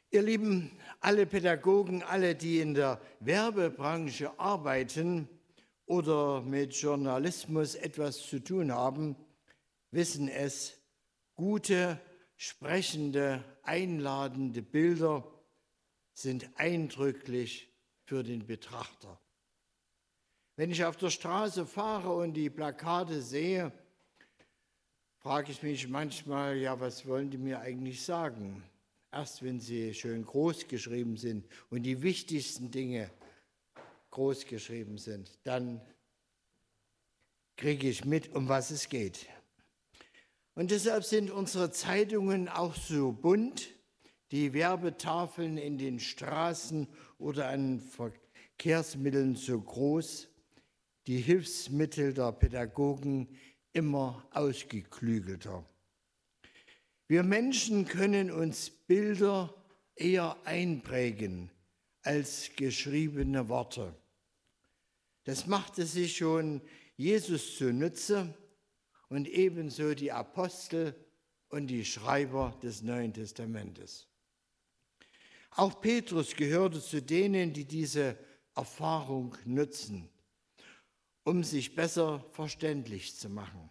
Ihr Lieben, alle Pädagogen, alle, die in der Werbebranche arbeiten oder mit Journalismus etwas zu tun haben, wissen es, gute, sprechende, einladende Bilder sind eindrücklich für den Betrachter. Wenn ich auf der Straße fahre und die Plakate sehe, frage ich mich manchmal, ja, was wollen die mir eigentlich sagen? Erst wenn sie schön groß geschrieben sind und die wichtigsten Dinge groß geschrieben sind, dann kriege ich mit, um was es geht. Und deshalb sind unsere Zeitungen auch so bunt, die Werbetafeln in den Straßen oder an Verkehrsmitteln so groß, die Hilfsmittel der Pädagogen immer ausgeklügelter. Wir Menschen können uns Bilder eher einprägen als geschriebene Worte. Das machte sich schon Jesus zunutze und ebenso die Apostel und die Schreiber des Neuen Testamentes. Auch Petrus gehörte zu denen, die diese Erfahrung nutzen, um sich besser verständlich zu machen.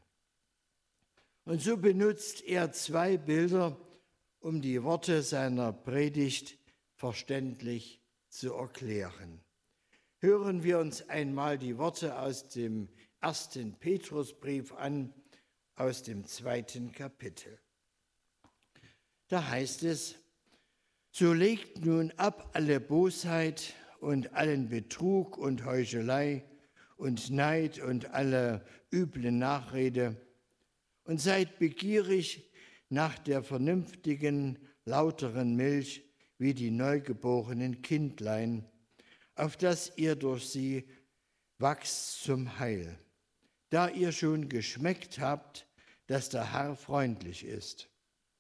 Und so benutzt er 2 Bilder, um die Worte seiner Predigt verständlich zu erklären. Hören wir uns einmal die Worte aus dem 1. Petrusbrief an, aus dem 2. Kapitel. Da heißt es: So legt nun ab alle Bosheit und allen Betrug und Heuchelei und Neid und alle üble Nachrede und seid begierig nach der vernünftigen, lauteren Milch wie die neugeborenen Kindlein, auf dass ihr durch sie wachst zum Heil, da ihr schon geschmeckt habt, dass der Herr freundlich ist.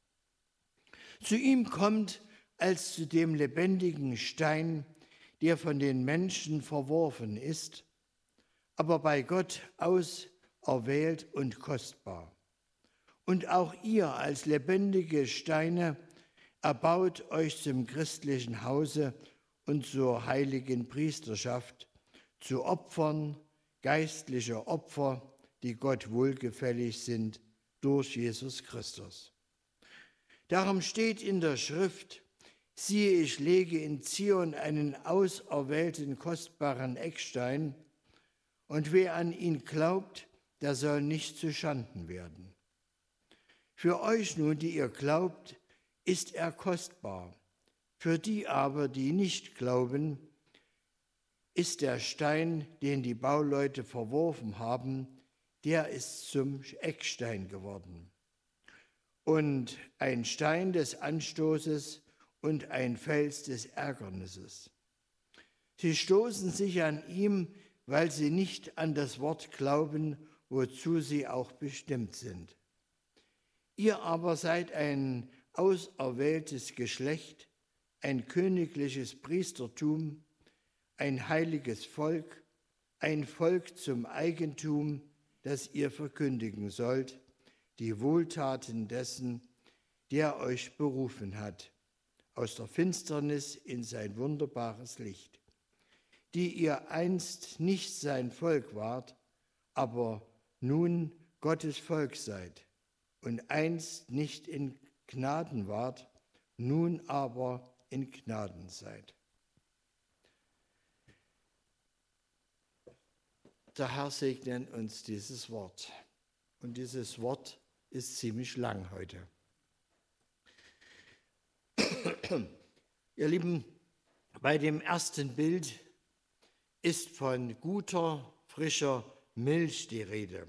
Zu ihm kommt als zu dem lebendigen Stein, der von den Menschen verworfen ist, aber bei Gott auserwählt und kostbar. Und auch ihr als lebendige Steine erbaut euch zum christlichen Hause und zur heiligen Priesterschaft, zu Opfern, geistlicher Opfer, die Gott wohlgefällig sind durch Jesus Christus. Darum steht in der Schrift: Siehe, ich lege in Zion einen auserwählten, kostbaren Eckstein, und wer an ihn glaubt, der soll nicht zuschanden werden. Für euch nun, die ihr glaubt, ist er kostbar. Für die aber, die nicht glauben, ist der Stein, den die Bauleute verworfen haben, der ist zum Eckstein geworden. Und ein Stein des Anstoßes und ein Fels des Ärgernisses. Sie stoßen sich an ihm, weil sie nicht an das Wort glauben, wozu sie auch bestimmt sind. Ihr aber seid ein auserwähltes Geschlecht, ein königliches Priestertum, ein heiliges Volk, ein Volk zum Eigentum, das ihr verkündigen sollt, die Wohltaten dessen, der euch berufen hat, aus der Finsternis in sein wunderbares Licht, die ihr einst nicht sein Volk wart, aber nun Gottes Volk seid, und einst nicht in Gnaden wart, nun aber in Gnaden seid. Der Herr segne uns dieses Wort. Und dieses Wort ist ziemlich lang heute. Ihr Lieben, bei dem ersten Bild ist von guter, frischer Milch die Rede.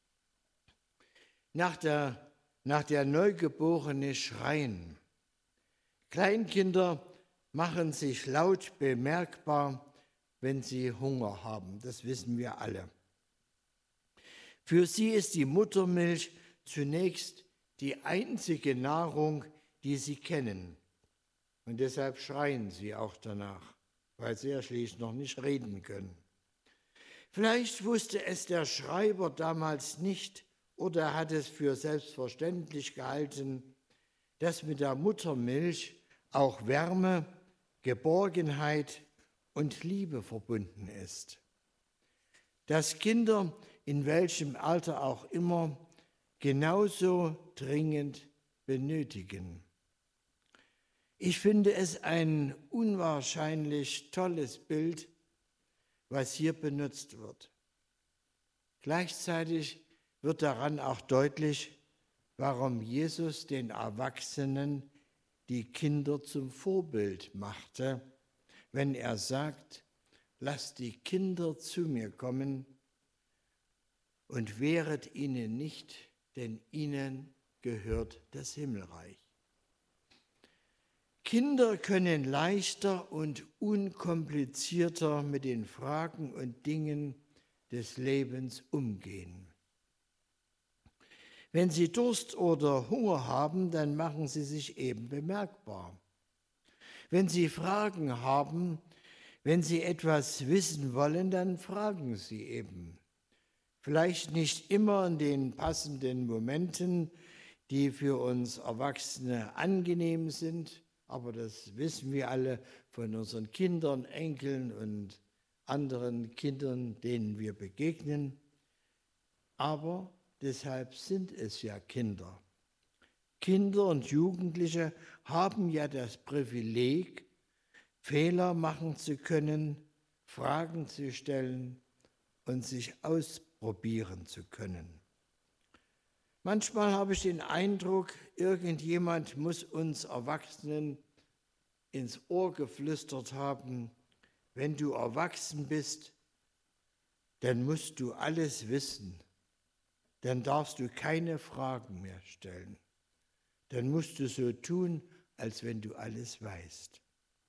Nach der Neugeborene schreien. Kleinkinder machen sich laut bemerkbar, wenn sie Hunger haben. Das wissen wir alle. Für sie ist die Muttermilch zunächst die einzige Nahrung, die sie kennen. Und deshalb schreien sie auch danach, weil sie ja schließlich noch nicht reden können. Vielleicht wusste es der Schreiber damals nicht oder hat es für selbstverständlich gehalten, dass mit der Muttermilch auch Wärme, Geborgenheit und Liebe verbunden ist. Dass Kinder, in welchem Alter auch immer, genauso dringend benötigen. Ich finde es ein unwahrscheinlich tolles Bild, was hier benutzt wird. Gleichzeitig wird daran auch deutlich, warum Jesus den Erwachsenen die Kinder zum Vorbild machte, wenn er sagt, lasst die Kinder zu mir kommen und wehret ihnen nicht, denn ihnen gehört das Himmelreich. Kinder können leichter und unkomplizierter mit den Fragen und Dingen des Lebens umgehen. Wenn sie Durst oder Hunger haben, dann machen sie sich eben bemerkbar. Wenn sie Fragen haben, wenn sie etwas wissen wollen, dann fragen sie eben. Vielleicht nicht immer in den passenden Momenten, die für uns Erwachsene angenehm sind, aber das wissen wir alle von unseren Kindern, Enkeln und anderen Kindern, denen wir begegnen. Aber deshalb sind es ja Kinder. Kinder und Jugendliche haben ja das Privileg, Fehler machen zu können, Fragen zu stellen und sich ausprobieren zu können. Manchmal habe ich den Eindruck, irgendjemand muss uns Erwachsenen ins Ohr geflüstert haben, wenn du erwachsen bist, dann musst du alles wissen. Dann darfst du keine Fragen mehr stellen. Dann musst du so tun, als wenn du alles weißt.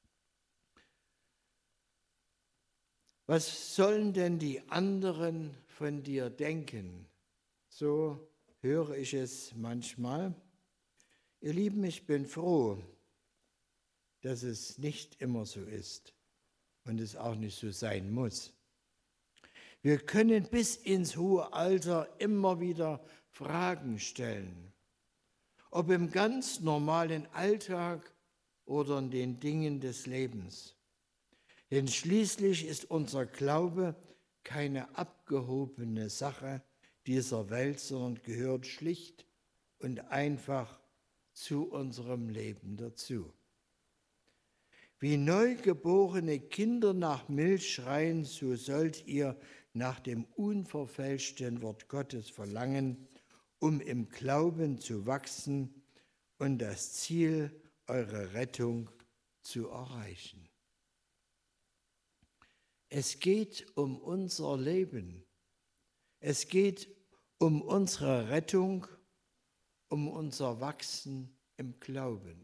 Was sollen denn die anderen von dir denken? So höre ich es manchmal. Ihr Lieben, ich bin froh, dass es nicht immer so ist und es auch nicht so sein muss. Wir können bis ins hohe Alter immer wieder Fragen stellen, ob im ganz normalen Alltag oder in den Dingen des Lebens. Denn schließlich ist unser Glaube keine abgehobene Sache dieser Welt, sondern gehört schlicht und einfach zu unserem Leben dazu. Wie neugeborene Kinder nach Milch schreien, so sollt ihr nach dem unverfälschten Wort Gottes verlangen, um im Glauben zu wachsen und das Ziel eurer Rettung zu erreichen. Es geht um unser Leben. Es geht um unsere Rettung, um unser Wachsen im Glauben.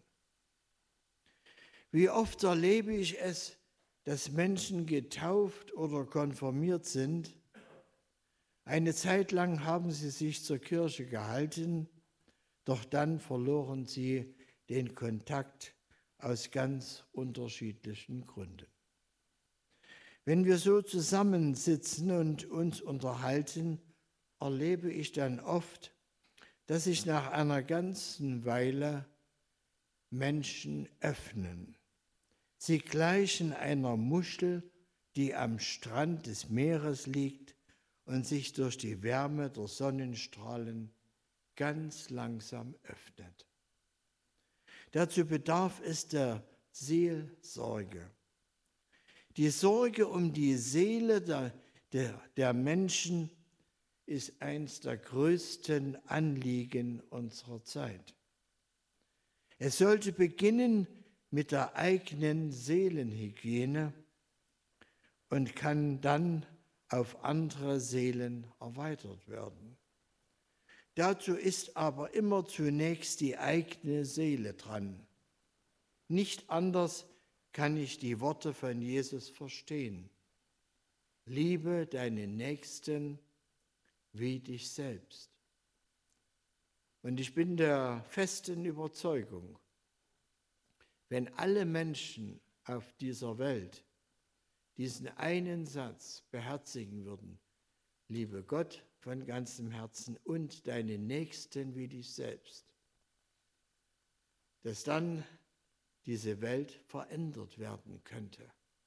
Wie oft erlebe ich es, dass Menschen getauft oder konfirmiert sind. Eine Zeit lang haben sie sich zur Kirche gehalten, doch dann verloren sie den Kontakt aus ganz unterschiedlichen Gründen. Wenn wir so zusammensitzen und uns unterhalten, erlebe ich dann oft, dass sich nach einer ganzen Weile Menschen öffnen. Sie gleichen einer Muschel, die am Strand des Meeres liegt und sich durch die Wärme der Sonnenstrahlen ganz langsam öffnet. Dazu bedarf es der Seelsorge. Die Sorge um die Seele der Menschen ist eines der größten Anliegen unserer Zeit. Es sollte beginnen mit der eigenen Seelenhygiene und kann dann auf andere Seelen erweitert werden. Dazu ist aber immer zunächst die eigene Seele dran. Nicht anders kann ich die Worte von Jesus verstehen. Liebe deinen Nächsten wie dich selbst. Und ich bin der festen Überzeugung, wenn alle Menschen auf dieser Welt diesen einen Satz beherzigen würden, liebe Gott von ganzem Herzen und deinen Nächsten wie dich selbst, dass dann diese Welt verändert werden könnte.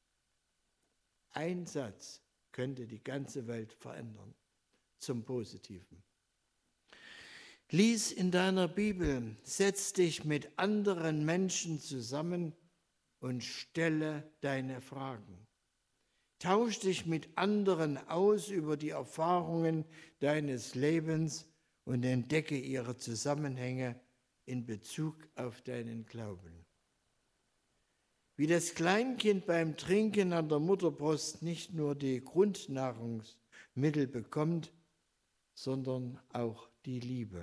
Ein Satz könnte die ganze Welt verändern, zum Positiven. Lies in deiner Bibel, setz dich mit anderen Menschen zusammen und stelle deine Fragen. Tausch dich mit anderen aus über die Erfahrungen deines Lebens und entdecke ihre Zusammenhänge in Bezug auf deinen Glauben. Wie das Kleinkind beim Trinken an der Mutterbrust nicht nur die Grundnahrungsmittel bekommt, sondern auch die Liebe,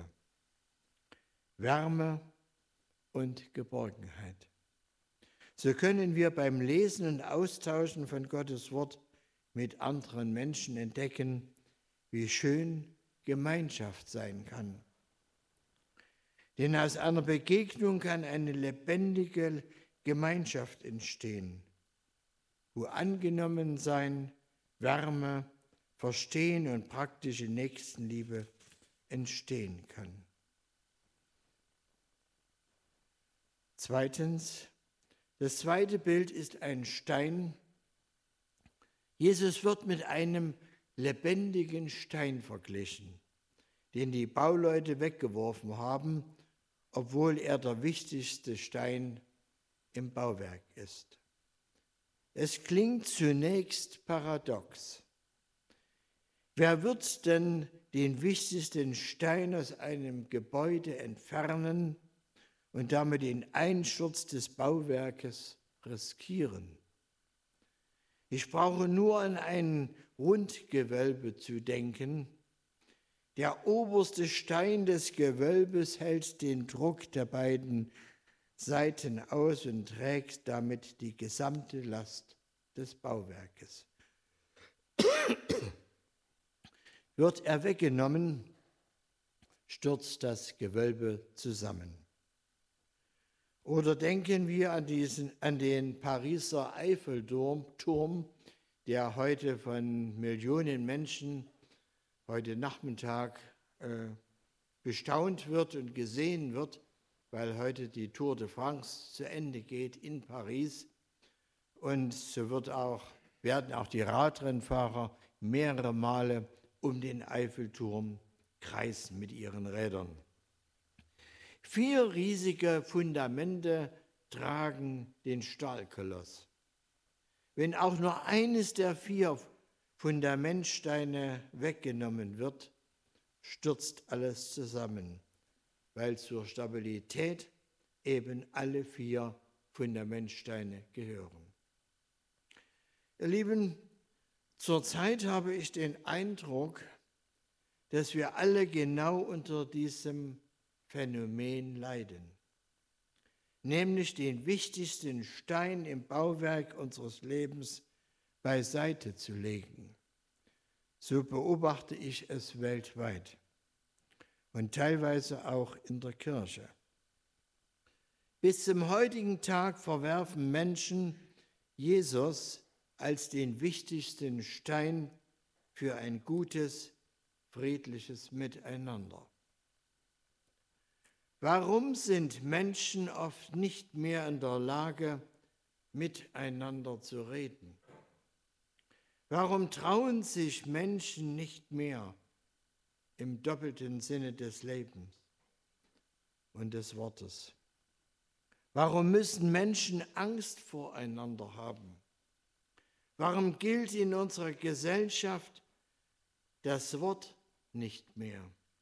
Wärme und Geborgenheit. So können wir beim Lesen und Austauschen von Gottes Wort mit anderen Menschen entdecken, wie schön Gemeinschaft sein kann. Denn aus einer Begegnung kann eine lebendige Gemeinschaft entstehen, wo Angenommensein, Wärme, Verstehen und praktische Nächstenliebe entstehen kann. Zweitens, das zweite Bild ist ein Stein. Jesus wird mit einem lebendigen Stein verglichen, den die Bauleute weggeworfen haben, obwohl er der wichtigste Stein im Bauwerk ist. Es klingt zunächst paradox. Wer wird denn den wichtigsten Stein aus einem Gebäude entfernen und damit den Einsturz des Bauwerkes riskieren? Ich brauche nur an ein Rundgewölbe zu denken. Der oberste Stein des Gewölbes hält den Druck der beiden Seiten aus und trägt damit die gesamte Last des Bauwerkes. Wird er weggenommen, stürzt das Gewölbe zusammen. Oder denken wir an den Pariser Eiffelturm, der heute von Millionen Menschen heute Nachmittag bestaunt wird und gesehen wird, weil heute die Tour de France zu Ende geht in Paris. Und so werden auch die Radrennfahrer mehrere Male um den Eiffelturm kreisen mit ihren Rädern. 4 riesige Fundamente tragen den Stahlkoloss. Wenn auch nur eines der 4 Fundamentsteine weggenommen wird, stürzt alles zusammen, weil zur Stabilität eben alle 4 Fundamentsteine gehören. Ihr Lieben, zurzeit habe ich den Eindruck, dass wir alle genau unter diesem Phänomen leiden, nämlich den wichtigsten Stein im Bauwerk unseres Lebens beiseite zu legen. So beobachte ich es weltweit und teilweise auch in der Kirche. Bis zum heutigen Tag verwerfen Menschen Jesus als den wichtigsten Stein für ein gutes, friedliches Miteinander. Warum sind Menschen oft nicht mehr in der Lage, miteinander zu reden? Warum trauen sich Menschen nicht mehr im doppelten Sinne des Lebens und des Wortes? Warum müssen Menschen Angst voreinander haben? Warum gilt in unserer Gesellschaft das Wort nicht mehr?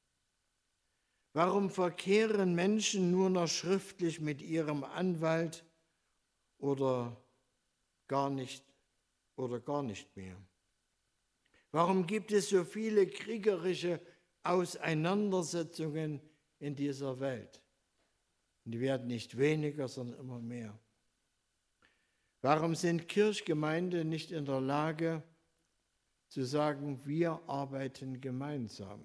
Warum verkehren Menschen nur noch schriftlich mit ihrem Anwalt oder gar nicht mehr? Warum gibt es so viele kriegerische Auseinandersetzungen in dieser Welt? Und die werden nicht weniger, sondern immer mehr. Warum sind Kirchgemeinden nicht in der Lage zu sagen, wir arbeiten gemeinsam?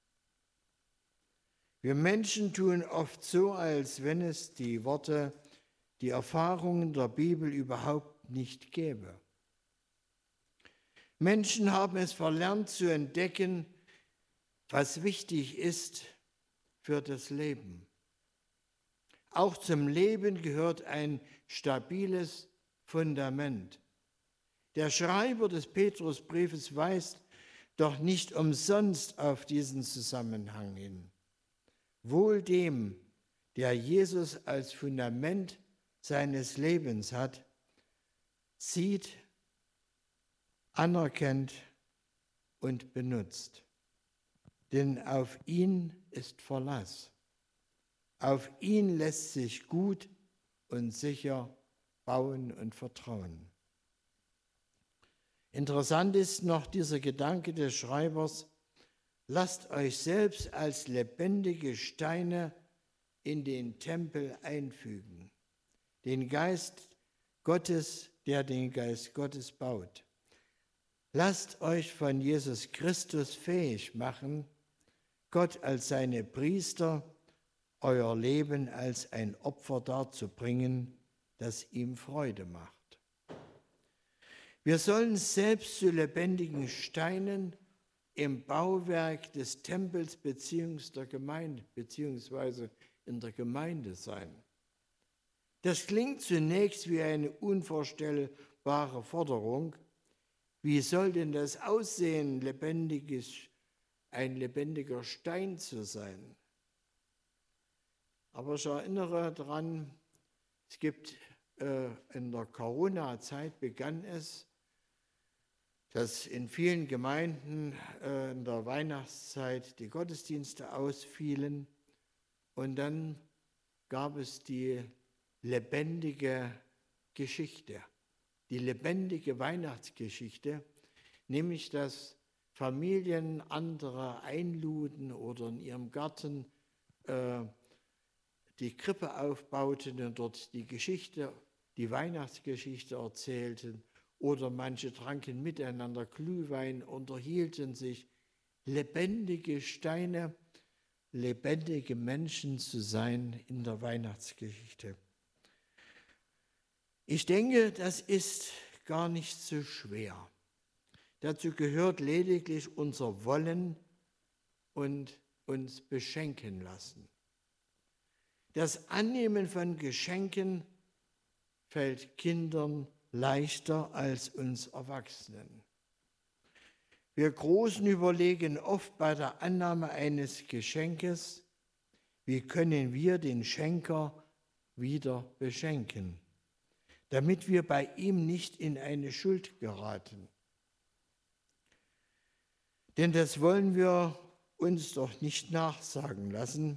Wir Menschen tun oft so, als wenn es die Worte, die Erfahrungen der Bibel überhaupt nicht gäbe. Menschen haben es verlernt zu entdecken, was wichtig ist für das Leben. Auch zum Leben gehört ein stabiles Fundament. Der Schreiber des Petrusbriefes weist doch nicht umsonst auf diesen Zusammenhang hin. Wohl dem, der Jesus als Fundament seines Lebens hat, sieht, anerkennt und benutzt. Denn auf ihn ist Verlass. Auf ihn lässt sich gut und sicher bauen und vertrauen. Interessant ist noch dieser Gedanke des Schreibers: Lasst euch selbst als lebendige Steine in den Tempel einfügen, den Geist Gottes, der den Geist Gottes baut. Lasst euch von Jesus Christus fähig machen, Gott als seine Priester, euer Leben als ein Opfer darzubringen, das ihm Freude macht. Wir sollen selbst zu lebendigen Steinen im Bauwerk des Tempels beziehungsweise in der Gemeinde sein. Das klingt zunächst wie eine unvorstellbare Forderung. Wie soll denn das aussehen, ein lebendiger Stein zu sein? Aber ich erinnere daran, es gibt in der Corona-Zeit begann es, dass in vielen Gemeinden in der Weihnachtszeit die Gottesdienste ausfielen und dann gab es die lebendige Geschichte, die lebendige Weihnachtsgeschichte, nämlich dass Familien andere einluden oder in ihrem Garten die Krippe aufbauten und dort die Weihnachtsgeschichte erzählten, oder manche tranken miteinander Glühwein, unterhielten sich. Lebendige Steine, lebendige Menschen zu sein in der Weihnachtsgeschichte. Ich denke, das ist gar nicht so schwer. Dazu gehört lediglich unser Wollen und uns beschenken lassen. Das Annehmen von Geschenken fällt Kindern leichter als uns Erwachsenen. Wir Großen überlegen oft bei der Annahme eines Geschenkes, wie können wir den Schenker wieder beschenken, damit wir bei ihm nicht in eine Schuld geraten. Denn das wollen wir uns doch nicht nachsagen lassen.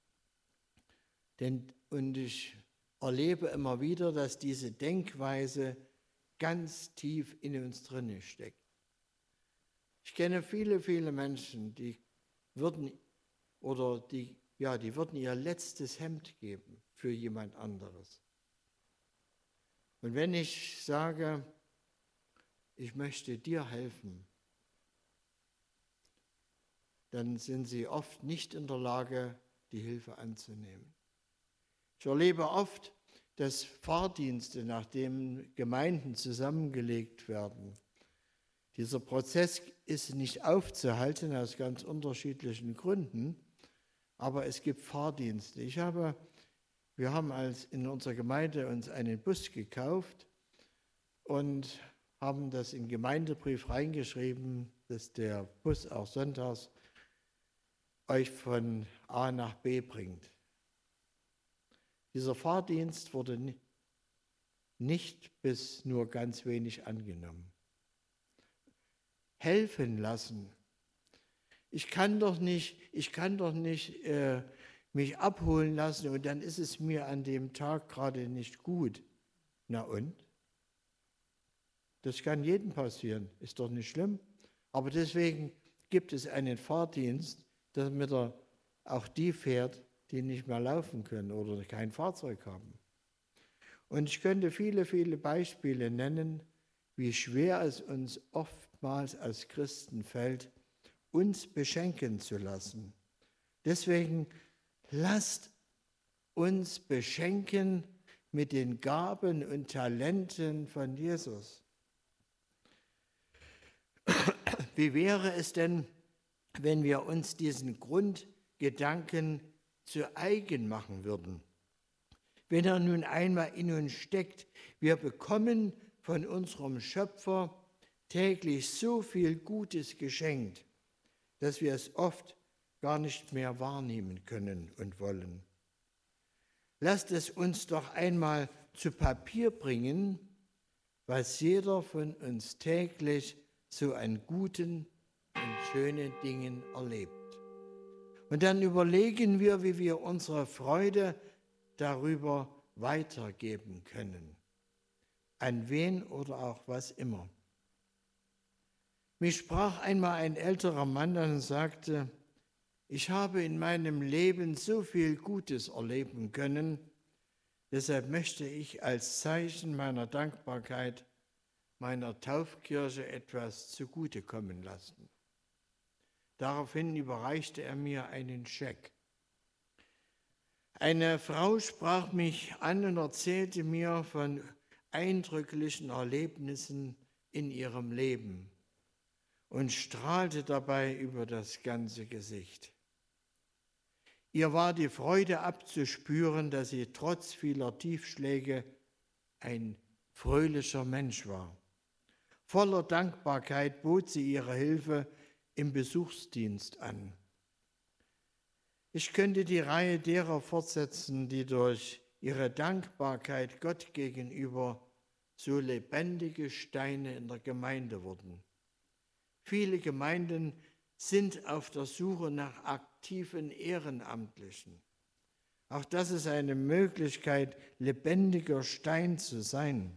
Und ich erlebe immer wieder, dass diese Denkweise ganz tief in uns drin steckt. Ich kenne viele, viele Menschen, die würden ihr letztes Hemd geben für jemand anderes. Und wenn ich sage, ich möchte dir helfen, dann sind sie oft nicht in der Lage, die Hilfe anzunehmen. Ich erlebe oft, dass Fahrdienste, nachdem Gemeinden zusammengelegt werden, dieser Prozess ist nicht aufzuhalten aus ganz unterschiedlichen Gründen, aber es gibt Fahrdienste. Wir haben in unserer Gemeinde uns einen Bus gekauft und haben das in den Gemeindebrief reingeschrieben, dass der Bus auch sonntags euch von A nach B bringt. Dieser Fahrdienst wurde nicht bis nur ganz wenig angenommen. Helfen lassen. Ich kann doch nicht mich abholen lassen und dann ist es mir an dem Tag gerade nicht gut. Na und? Das kann jedem passieren, ist doch nicht schlimm. Aber deswegen gibt es einen Fahrdienst, damit er auch die fährt, die nicht mehr laufen können oder kein Fahrzeug haben. Und ich könnte viele, viele Beispiele nennen, wie schwer es uns oftmals als Christen fällt, uns beschenken zu lassen. Deswegen lasst uns beschenken mit den Gaben und Talenten von Jesus. Wie wäre es denn, wenn wir uns diesen Grundgedanken zu eigen machen würden? wenn er nun einmal in uns steckt. Wir bekommen von unserem Schöpfer täglich so viel Gutes geschenkt, dass wir es oft gar nicht mehr wahrnehmen können und wollen. Lasst es uns doch einmal zu Papier bringen, was jeder von uns täglich so an guten und schönen Dingen erlebt. Und dann überlegen wir, wie wir unsere Freude darüber weitergeben können. An wen oder auch was immer. Mich sprach einmal ein älterer Mann an und sagte, ich habe in meinem Leben so viel Gutes erleben können, deshalb möchte ich als Zeichen meiner Dankbarkeit meiner Taufkirche etwas zugutekommen lassen. Daraufhin überreichte er mir einen Scheck. Eine Frau sprach mich an und erzählte mir von eindrücklichen Erlebnissen in ihrem Leben und strahlte dabei über das ganze Gesicht. Ihr war die Freude abzuspüren, dass sie trotz vieler Tiefschläge ein fröhlicher Mensch war. Voller Dankbarkeit bot sie ihre Hilfe im Besuchsdienst an. Ich könnte die Reihe derer fortsetzen, die durch ihre Dankbarkeit Gott gegenüber so lebendige Steine in der Gemeinde wurden. Viele Gemeinden sind auf der Suche nach aktiven Ehrenamtlichen. Auch das ist eine Möglichkeit, lebendiger Stein zu sein.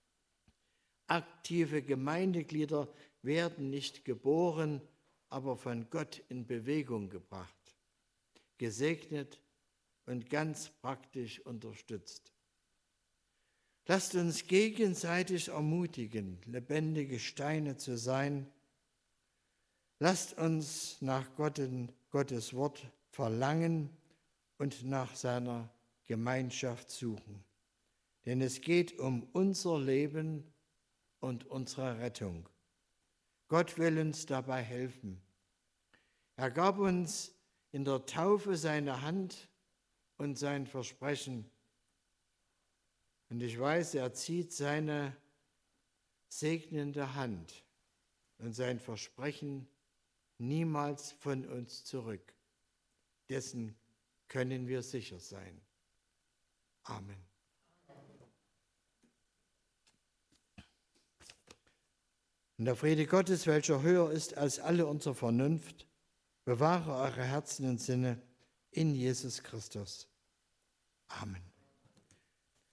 Aktive Gemeindeglieder werden nicht geboren, aber von Gott in Bewegung gebracht, gesegnet und ganz praktisch unterstützt. Lasst uns gegenseitig ermutigen, lebendige Steine zu sein. Lasst uns nach Gottes Wort verlangen und nach seiner Gemeinschaft suchen. Denn es geht um unser Leben und unsere Rettung. Gott will uns dabei helfen. Er gab uns in der Taufe seine Hand und sein Versprechen. Und ich weiß, er zieht seine segnende Hand und sein Versprechen niemals von uns zurück. Dessen können wir sicher sein. Amen. Und der Friede Gottes, welcher höher ist als alle unsere Vernunft, bewahre eure Herzen und Sinne in Jesus Christus. Amen.